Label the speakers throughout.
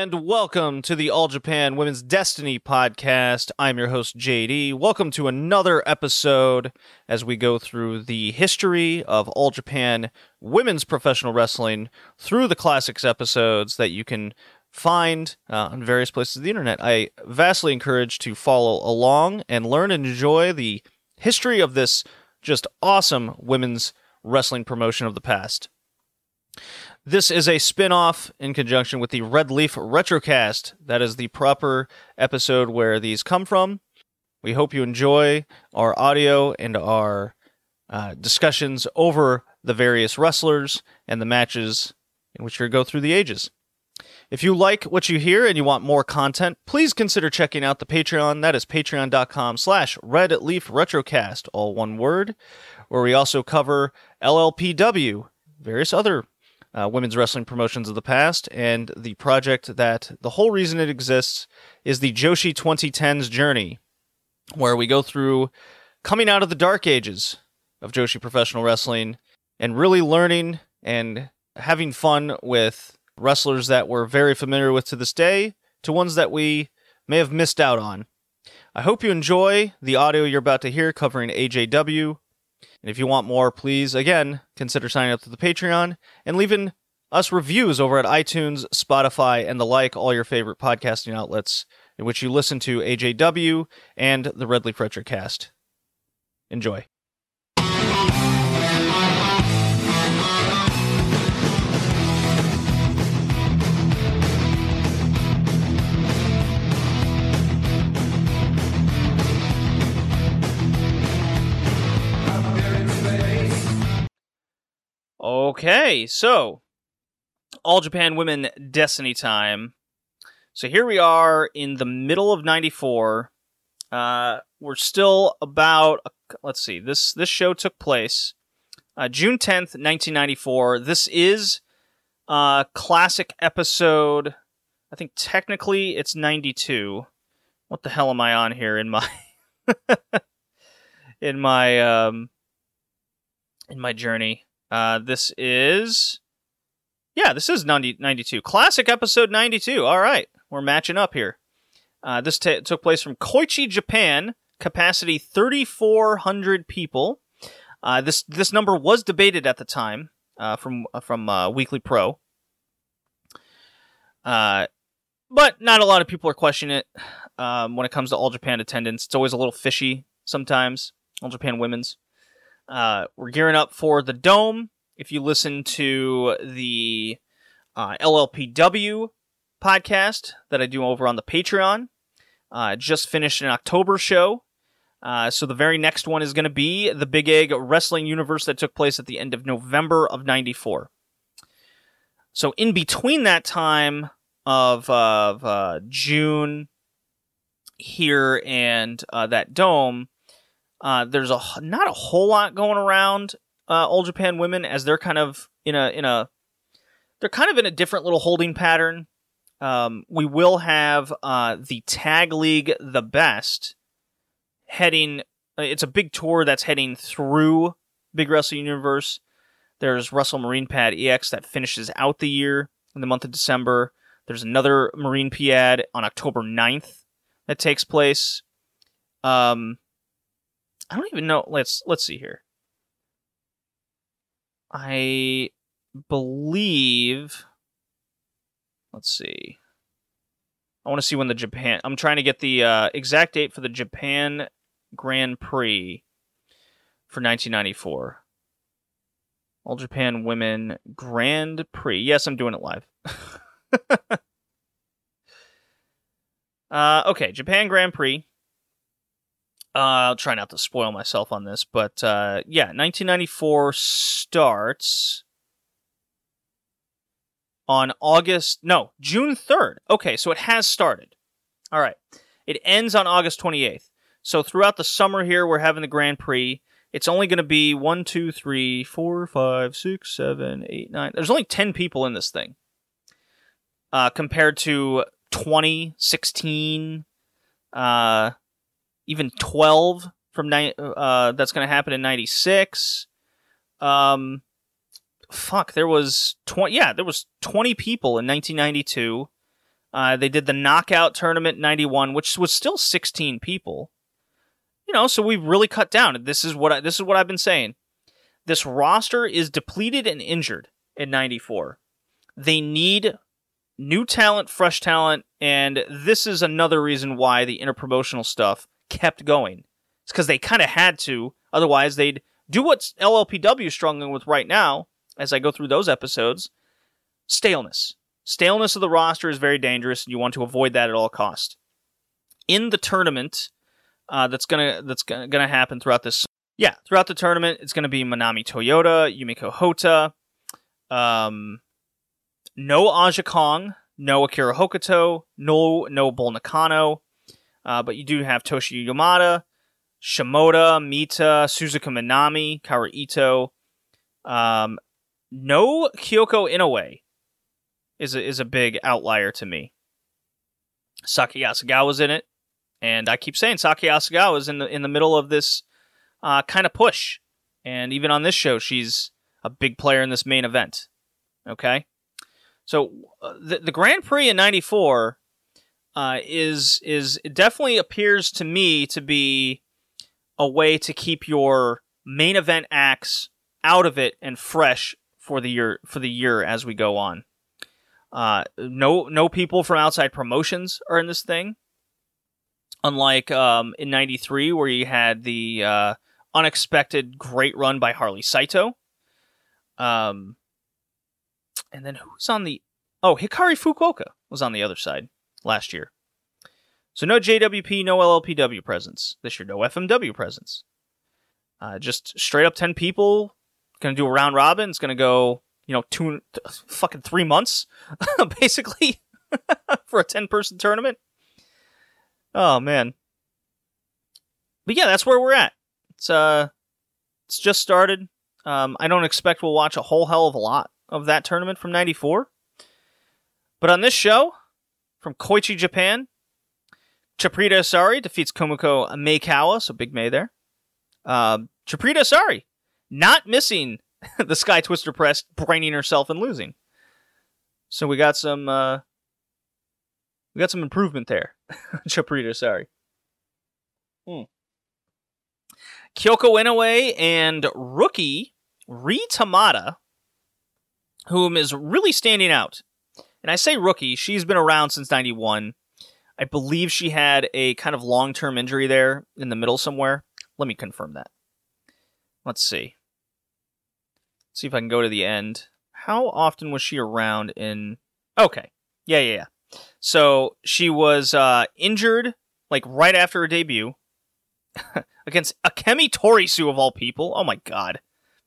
Speaker 1: And welcome to the All Japan Women's Destiny podcast. I'm your host, JD. Welcome to another episode as we go through the history of All Japan Women's Professional Wrestling through the classics episodes that you can find on various places of the internet. I vastly encourage to follow along and learn and enjoy the history of this just awesome women's wrestling promotion of the past. This is a spin-off in conjunction with the Red Leaf Retrocast. That is the proper episode where these come from. We hope you enjoy our audio and our discussions over the various wrestlers and the matches in which we go through the ages. If you like what you hear and you want more content, please consider checking out the Patreon. That is patreon.com/redleafretrocast, all one word, where we also cover LLPW, various other women's wrestling promotions of the past, and the project that the whole reason it exists is the Joshi 2010's journey, where we go through coming out of the dark ages of Joshi professional wrestling and really learning and having fun with wrestlers that we're very familiar with to this day to ones that we may have missed out on. I hope you enjoy the audio you're about to hear covering AJW. And if you want more, please, again, consider signing up to the Patreon and leaving us reviews over at iTunes, Spotify, and the like, all your favorite podcasting outlets in which you listen to AJW and the Red Leaf Retrocast. Enjoy. Okay, so All Japan Women Destiny time. So here we are in the middle of 94. We're still about, let's see, this show took place June 10th, 1994. This is classic episode, I think technically it's 92. What the hell am I on here in my in my journey? This is 92. Classic episode 92. All right. We're matching up here. This took place from Koichi, Japan. Capacity 3,400 people. This number was debated at the time from Weekly Pro. But not a lot of people are questioning it when it comes to All Japan attendance. It's always a little fishy sometimes. All Japan Women's. We're gearing up for the Dome. If you listen to the LLPW podcast that I do over on the Patreon, just finished an October show. So the very next one is going to be the Big Egg Wrestling Universe that took place at the end of November of 94. So in between that time of June here and that Dome, there's not a whole lot going around All Japan Women, as they're kind of in a different little holding pattern. We will have the Tag League The Best heading. It's a big tour that's heading through Big Wrestling Universe. There's Wrestle Marine Pad EX that finishes out the year in the month of December. There's another Marine Pad on October 9th that takes place. I don't even know. Let's see here. I believe. Let's see. I want to see when the Japan. I'm trying to get the exact date for the Japan Grand Prix for 1994. All Japan Women Grand Prix. Yes, I'm doing it live. Okay, Japan Grand Prix. I'll try not to spoil myself on this, but 1994 starts on June 3rd. Okay, so it has started. All right. It ends on August 28th. So throughout the summer here, we're having the Grand Prix. It's only going to be 1, 2, 3, 4, 5, 6, 7, 8, 9. There's only 10 people in this thing. Compared to 20, 16, even 12 from that's going to happen in 96. There was 20 people in 1992. They did the knockout tournament in 91, which was still 16 people. So we've really cut down. This is what I've been saying. This roster is depleted and injured in 94. They need new talent, fresh talent, and this is another reason why the interpromotional stuff kept going. It's because they kind of had to. Otherwise, they'd do what LLPW is struggling with right now, as I go through those episodes. Staleness. Staleness of the roster is very dangerous, and you want to avoid that at all costs. In the tournament, that's gonna happen throughout this. Yeah, throughout the tournament, it's gonna be Manami Toyota, Yumiko Hota, no Aja Kong, no Akira Hokuto, no Bull Nakano, but you do have Toshi Yamada, Shimoda, Mita, Suzuka Minami, Kaoru Ito, no Kyoko Inoue is a big outlier to me. Saki Asagawa's in it, and I keep saying Saki Asagawa's in the middle of this kind of push, and even on this show, she's a big player in this main event. Okay, so the Grand Prix in '94 is it definitely appears to me to be a way to keep your main event acts out of it and fresh for the year as we go on. No people from outside promotions are in this thing. Unlike in '93, where you had the unexpected great run by Harley Saito. And then who was on the... Oh, Hikari Fukuoka was on the other side last year. So no JWP, no LLPW presence. This year, no FMW presence. Just straight up 10 people. Going to do a round robin. It's going to go, fucking 3 months, basically, for a 10-person tournament. Oh, man. But yeah, that's where we're at. It's just started. I don't expect we'll watch a whole hell of a lot of that tournament from '94. But on this show, from Koichi, Japan, Chipurita Asari defeats Kumiko Meikawa, so big May there. Chipurita Asari, not missing the Sky Twister press, braining herself and losing. So we got some improvement there. Chipurita Asari. Kyoko Inoue and rookie Ri Tamada, whom is really standing out. And I say rookie, she's been around since '91. I believe she had a kind of long-term injury there in the middle somewhere. Let me confirm that. Let's see. Let's see if I can go to the end. How often was she around in... Okay. Yeah. So she was injured like right after her debut against Akemi Torisu of all people. Oh my god.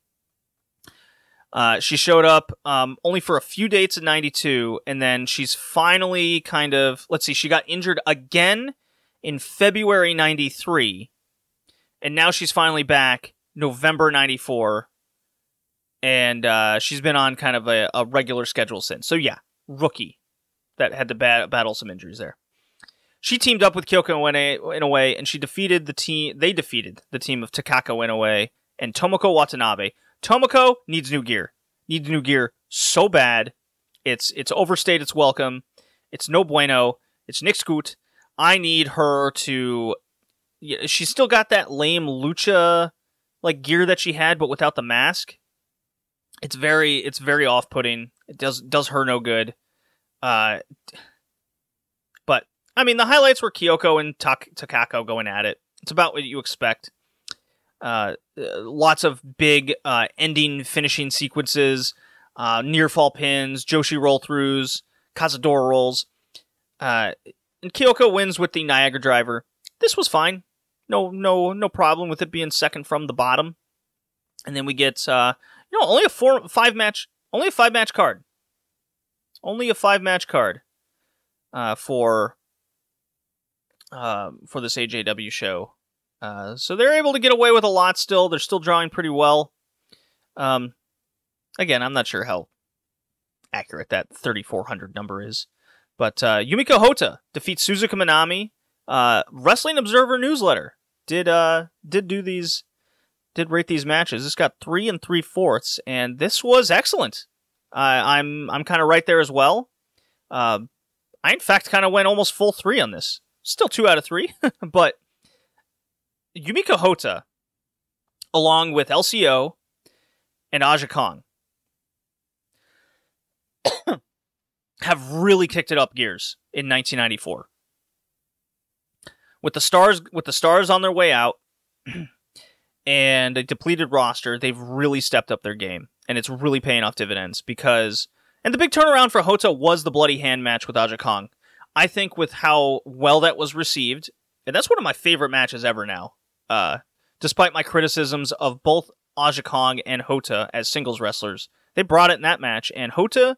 Speaker 1: She showed up only for a few dates in '92, and then she's finally kind of... Let's see, she got injured again in February '93, and now she's finally back November '94, and she's been on kind of a regular schedule since. So yeah, rookie that had to battle some injuries there. She teamed up with Kyoko Inoue, and she defeated the team. They defeated the team of Takako Inoue and Tomoko Watanabe. Tomoko needs new gear. Needs new gear so bad. It's overstayed its welcome. It's no bueno. It's Nick Scoot. I need her to... She's still got that lame lucha like gear that she had, but without the mask. It's very off-putting. It does her no good. But I mean, the highlights were Kyoko and Takako going at it. It's about what you expect. Lots of big ending, finishing sequences, near fall pins, Joshi roll throughs, Cazadora rolls. And Kyoko wins with the Niagara Driver. This was fine. No problem with it being second from the bottom. And then we get only a 5-match card. Only a 5-match card for this AJW show. So they're able to get away with a lot still. They're still drawing pretty well. Again, I'm not sure how accurate that 3,400 number is. But Yumiko Hota defeats Suzuka Minami. Wrestling Observer newsletter did rate these matches. This got 3 3/4, and this was excellent. I'm kind of right there as well. I I in fact kind of went almost full 3 on this. Still 2 out of 3, but Yumiko Hotta, along with LCO and Aja Kong, have really kicked it up gears in 1994. With the stars on their way out and a depleted roster, they've really stepped up their game, and it's really paying off dividends because. And the big turnaround for Hotta was the bloody hand match with Aja Kong. I think with how well that was received, and that's one of my favorite matches ever now. Despite my criticisms of both Aja Kong and Hotta as singles wrestlers, they brought it in that match, and Hotta,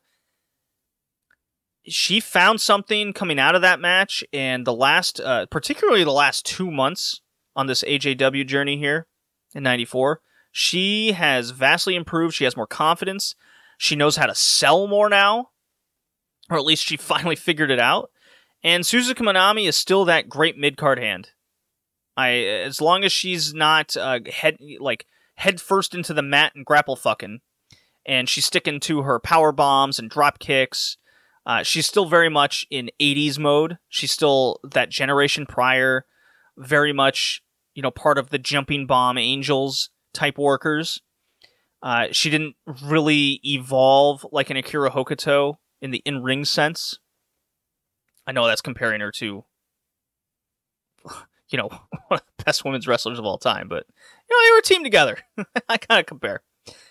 Speaker 1: she found something coming out of that match, and particularly the last 2 months on this AJW journey here in 94, she has vastly improved. She has more confidence. She knows how to sell more now, or at least she finally figured it out. And Suzuka Minami is still that great mid-card hand. As long as she's not head first into the mat and grapple fucking, and she's sticking to her power bombs and drop kicks, she's still very much in 80s mode. She's still that generation prior, very much part of the jumping bomb angels type workers. She didn't really evolve like an Akira Hokuto in the in-ring sense. I know that's comparing her to, one of the best women's wrestlers of all time, but, they were a team together. I kind of compare.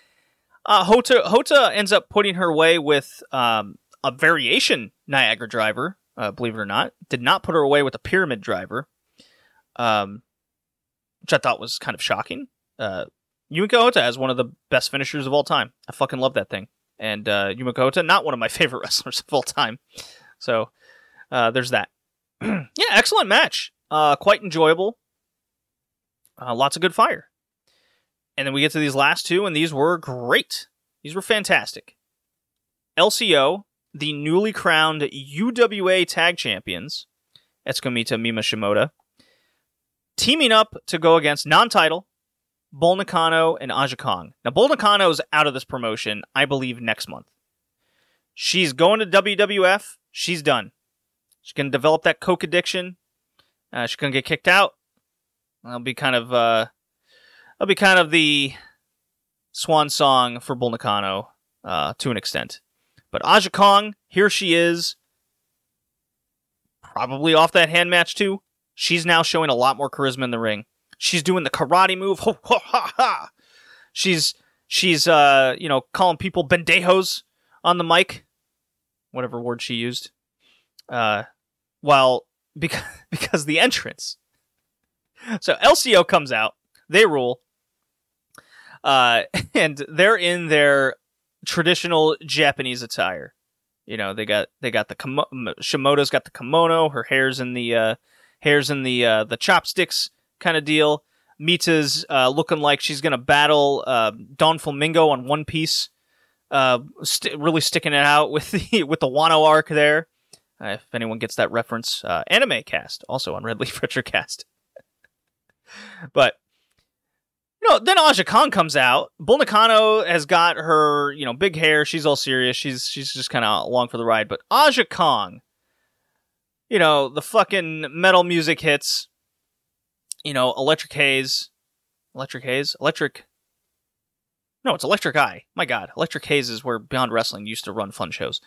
Speaker 1: Hotta ends up putting her away with a variation Niagara driver, believe it or not. Did not put her away with a pyramid driver, which I thought was kind of shocking. Yumiko Hotta has one of the best finishers of all time. I fucking love that thing. And Yumiko Hotta, not one of my favorite wrestlers of all time. So, there's that. Yeah, excellent match. Quite enjoyable. Lots of good fire. And then we get to these last 2, and these were great. These were fantastic. LCO, the newly crowned UWA Tag Champions, Etsuko Mima Shimoda, teaming up to go against non-title Bull Nakano and Aja Kong. Now, Bull Nakano is out of this promotion, I believe, next month. She's going to WWF. She's done. She's going to develop that coke addiction. She's going to get kicked out. That'll be kind of the swan song for Bull Nakano to an extent. But Aja Kong, here she is. Probably off that hand match too. She's now showing a lot more charisma in the ring. She's doing the karate move. Ho, ho, ha, ha. She's calling people pendejos on the mic. Whatever word she used. Because the entrance. So LCO comes out. They rule. And they're in their traditional Japanese attire. They got the Shimoda's got the kimono. Her hair's in the chopsticks kind of deal. Mita's looking like she's gonna battle Don Flamingo on One Piece, really sticking it out with the Wano arc there. If anyone gets that reference, Anime Cast also on Red Leaf Retrocast. But then Aja Kong comes out. Bull Nakano has got her big hair. She's all serious. She's just kind of along for the ride. But Aja Kong, the fucking metal music hits. Electric Haze. No, it's Electric Eye. My God. Electric Haze is where Beyond Wrestling used to run fun shows.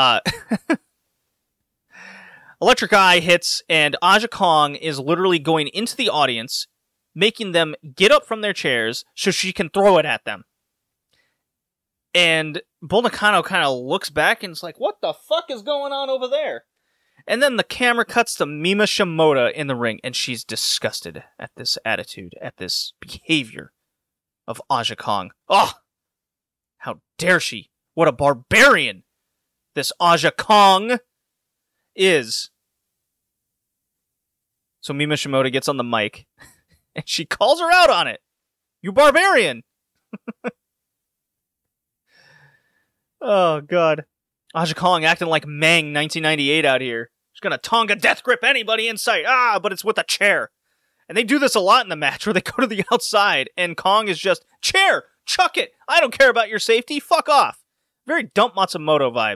Speaker 1: Electric Eye hits, and Aja Kong is literally going into the audience, making them get up from their chairs so she can throw it at them. And Bull Nakano kind of looks back and is like, what the fuck is going on over there? And then the camera cuts to Mima Shimoda in the ring, and she's disgusted at this attitude, at this behavior of Aja Kong. Oh, how dare she? What a barbarian this Aja Kong is. So Mima Shimoda gets on the mic, and she calls her out on it. You barbarian! Oh, God. Aja Kong acting like Mang 1998 out here. She's gonna Tonga death grip anybody in sight. But it's with a chair. And they do this a lot in the match where they go to the outside and Kong is just, chair, chuck it. I don't care about your safety. Fuck off. Very Dump Matsumoto vibes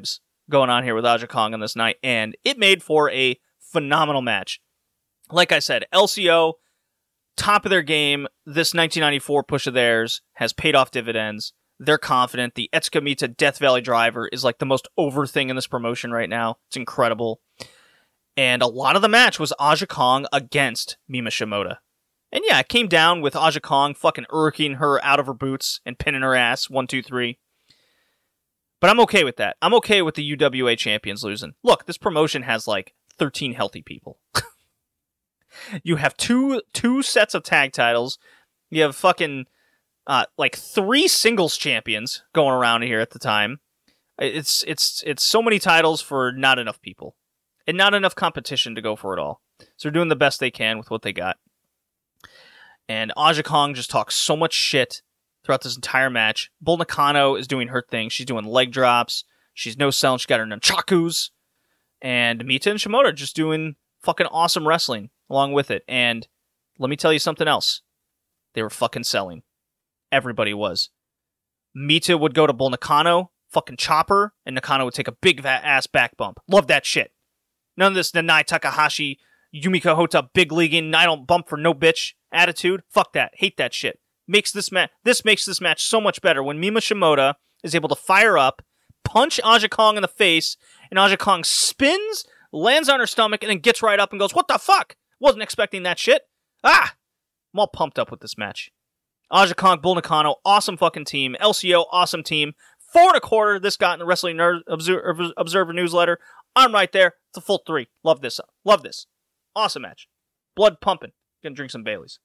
Speaker 1: going on here with Aja Kong on this night, and it made for a phenomenal match. Like I said, LCO, top of their game. This 1994 push of theirs has paid off dividends. They're confident. The Etsuka Mita Death Valley Driver is like the most over thing in this promotion right now. It's incredible. And a lot of the match was Aja Kong against Mima Shimoda. And yeah, it came down with Aja Kong fucking irking her out of her boots and pinning her ass. 1, 2, 3. But I'm okay with that. I'm okay with the UWA champions losing. Look, this promotion has like 13 healthy people. You have two sets of tag titles. You have fucking like 3 singles champions going around here at the time. It's so many titles for not enough people. And not enough competition to go for it all. So they're doing the best they can with what they got. And Aja Kong just talks so much shit throughout this entire match. Bull Nakano is doing her thing. She's doing leg drops. She's no selling. She got her nunchakus. And Mita and Shimoda are just doing fucking awesome wrestling along with it. And let me tell you something else. They were fucking selling. Everybody was. Mita would go to Bull Nakano, fucking chop her, and Nakano would take a big ass back bump. Love that shit. None of this Nanai Takahashi, Yumika Hota, big leaguing, I don't bump for no bitch attitude. Fuck that. Hate that shit. This makes this match so much better when Mima Shimoda is able to fire up, punch Aja Kong in the face, and Aja Kong spins, lands on her stomach, and then gets right up and goes, "What the fuck? Wasn't expecting that shit." I'm all pumped up with this match. Aja Kong, Bull Nakano, awesome fucking team. LCO, awesome team. 4.25, this got in the Wrestling Nerd Observer newsletter. I'm right there. It's a full 3. Love this. Love this. Awesome match. Blood pumping. Gonna drink some Baileys.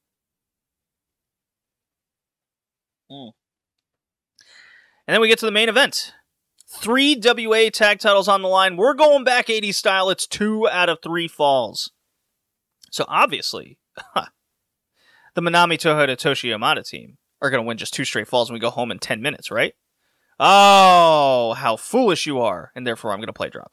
Speaker 1: And then we get to the main event. 3 WA tag titles on the line. We're going back 80s style. It's 2 out of 3 falls. So obviously, the Manami Toyota Toshi Yamada team are going to win just 2 straight falls when we go home in 10 minutes, right? Oh, how foolish you are. And therefore, I'm going to play drop.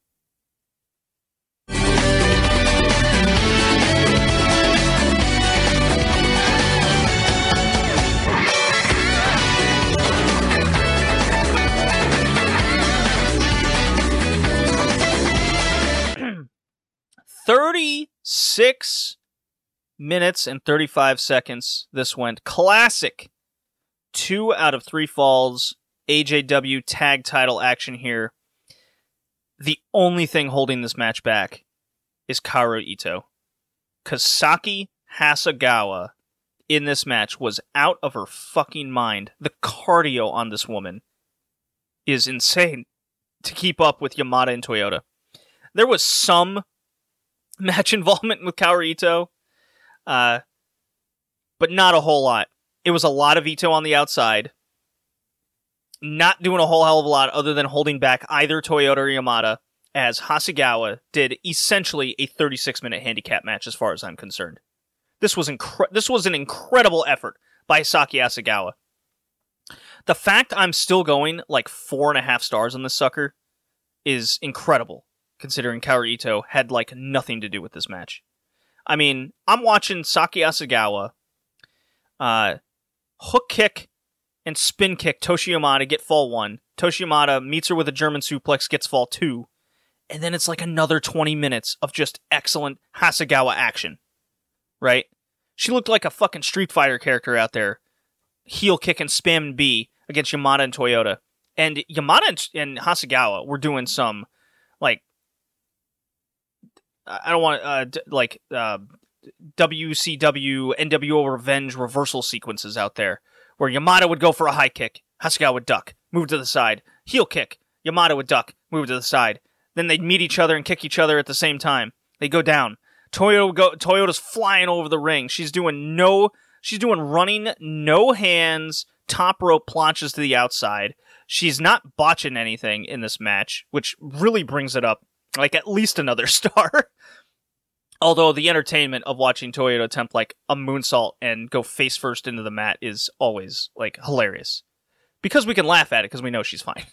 Speaker 1: "36 minutes and 35 seconds. This went. Classic 2 out of 3 falls. AJW tag title action here. The only thing holding this match back is Kaoru Ito. Kasaki Hasegawa in this match was out of her fucking mind. The cardio on this woman is insane to keep up with Yamada and Toyota. There was some match involvement with Kaoru Ito, but not a whole lot. It was a lot of Ito on the outside, not doing a whole hell of a lot other than holding back either Toyota or Yamada, as Hasegawa did essentially a 36-minute handicap match as far as I'm concerned. This was an incredible effort by Saki Hasegawa. The fact I'm still going like 4.5 stars on this sucker is incredible, considering Kaoru Ito had like nothing to do with this match. I mean, I'm watching Saki Hasegawa hook kick and spin kick Toshi Yamada get fall 1. Toshi Yamada meets her with a German suplex, gets fall 2. And then it's like another 20 minutes of just excellent Hasegawa action. Right? She looked like a fucking Street Fighter character out there. Heel kick and spam B against Yamada and Toyota. And Yamada and Hasegawa were doing some, like, I don't want, WCW, NWO Revenge reversal sequences out there, where Yamada would go for a high kick, Hasegawa would duck, move to the side, heel kick, Yamada would duck, move to the side. Then they'd meet each other and kick each other at the same time. They go down. Toyota's flying over the ring. She's doing running, no hands, top rope planches to the outside. She's not botching anything in this match, which really brings it up like at least another star. Although the entertainment of watching Toyota attempt like a moonsault and go face first into the mat is always like hilarious. Because we can laugh at it because we know she's fine.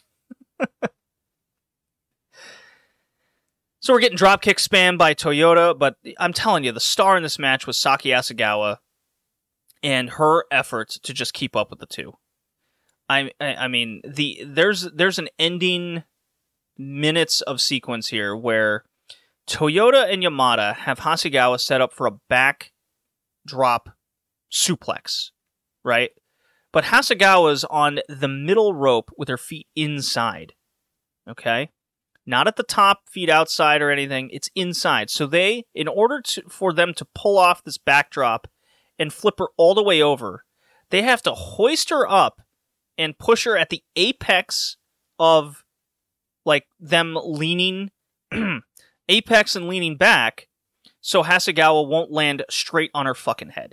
Speaker 1: So we're getting dropkick spam by Toyota, but I'm telling you, the star in this match was Saki Hasegawa and her efforts to just keep up with the two. I mean, there's an ending minutes of sequence here where Toyota and Yamada have Hasegawa set up for a backdrop suplex, right? But Hasegawa's on the middle rope with her feet inside, okay? Not at the top, feet outside or anything. It's inside. So they, in order for them to pull off this backdrop and flip her all the way over, they have to hoist her up and push her at the apex of, like, them leaning, apex and leaning back, so Hasegawa won't land straight on her fucking head.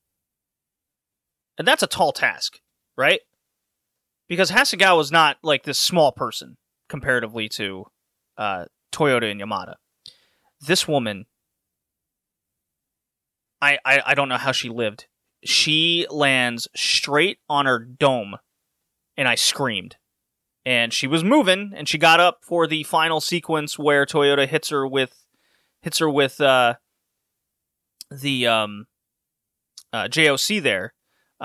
Speaker 1: And that's a tall task, right? Because Hasegawa's not, like, this small person, comparatively to Toyota and Yamada. This woman, I don't know how she lived. She lands straight on her dome, and I screamed. And she was moving, and she got up for the final sequence where Toyota hits her with the JOC there.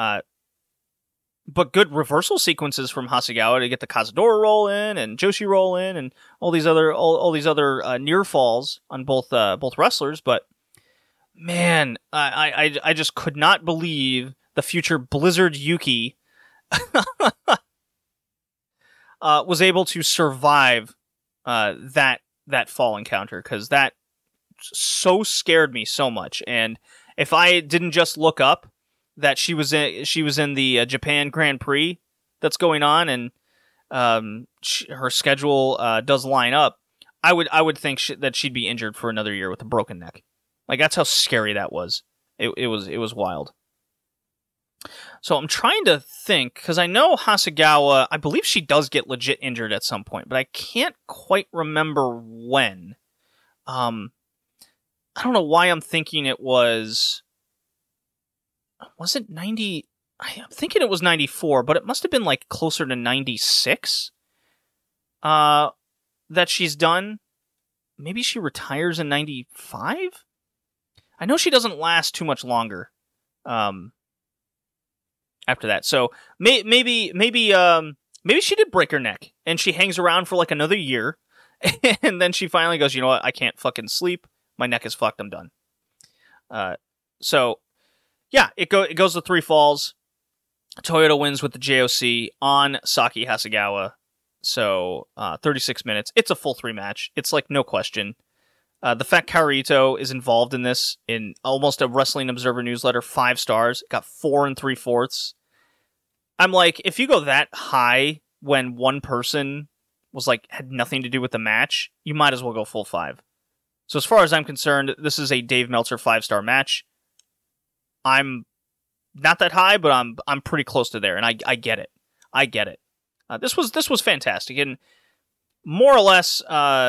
Speaker 1: But good reversal sequences from Hasegawa to get the Cazadora roll in and Joshi roll in and all these other near falls on both wrestlers. But man, I just could not believe the future Blizzard Yuki was able to survive that fall encounter, because that so scared me so much. And if I didn't just look up that she was in the Japan Grand Prix that's going on, and her schedule does line up, I would think that she'd be injured for another year with a broken neck. Like, that's how scary that was. It was wild. So I'm trying to think, because I know Hasegawa, I believe she does get legit injured at some point, but I can't quite remember when. I don't know why I'm thinking it was it 90? I'm thinking it was 94, but it must have been like closer to 96 that she's done. Maybe she retires in 95? I know she doesn't last too much longer after that. So maybe she did break her neck and she hangs around for like another year, and then she finally goes, you know what, I can't fucking sleep. My neck is fucked. I'm done. So yeah, it goes to 3 falls. Toyota wins with the JOC on Saki Hasegawa. So 36 minutes. It's a full 3 match. It's like no question. The fact Kaori Ito is involved in this, in almost a Wrestling Observer newsletter, 5 stars. Got 4 3/4. I'm like, if you go that high when one person was like had nothing to do with the match, you might as well go full 5. So as far as I'm concerned, this is a Dave Meltzer 5-star match. I'm not that high, but I'm pretty close to there, and I get it. I get it. This was fantastic, and more or less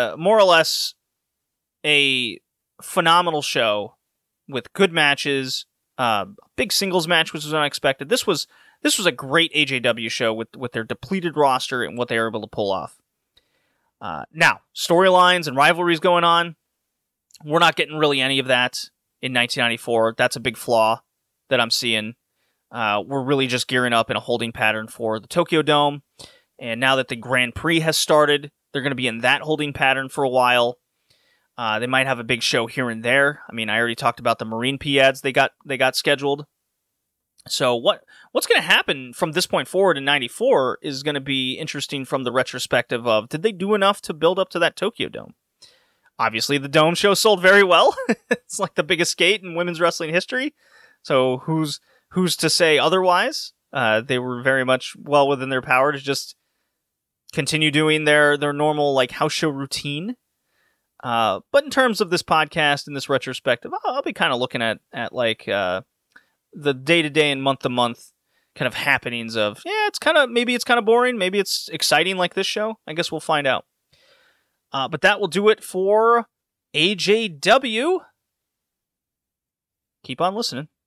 Speaker 1: a phenomenal show with good matches. Big singles match, which was unexpected. This was a great AJW show with their depleted roster and what they were able to pull off. Now, storylines and rivalries going on. We're not getting really any of that in 1994. That's a big flaw that I'm seeing. We're really just gearing up in a holding pattern for the Tokyo Dome. And now that the Grand Prix has started, they're going to be in that holding pattern for a while. They might have a big show here and there. I mean, I already talked about the Marine P-ads they got scheduled. So what's going to happen from this point forward in 94 is going to be interesting from the retrospective of, did they do enough to build up to that Tokyo Dome? Obviously, the Dome show sold very well. It's like the biggest gate in women's wrestling history. So who's to say otherwise? They were very much well within their power to just continue doing their normal like house show routine. But in terms of this podcast and this retrospective, I'll be kind of looking at like the day-to-day and month-to-month kind of happenings of, maybe it's kind of boring, maybe it's exciting like this show. I guess we'll find out. But that will do it for AJW. Keep on listening.